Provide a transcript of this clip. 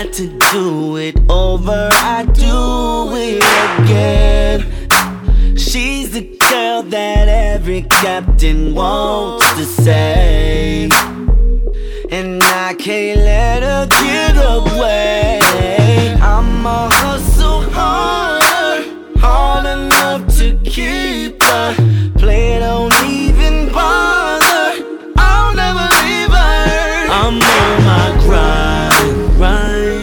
To do it over, I do it again. She's the girl that every captain wants to save, and I can't let her get away.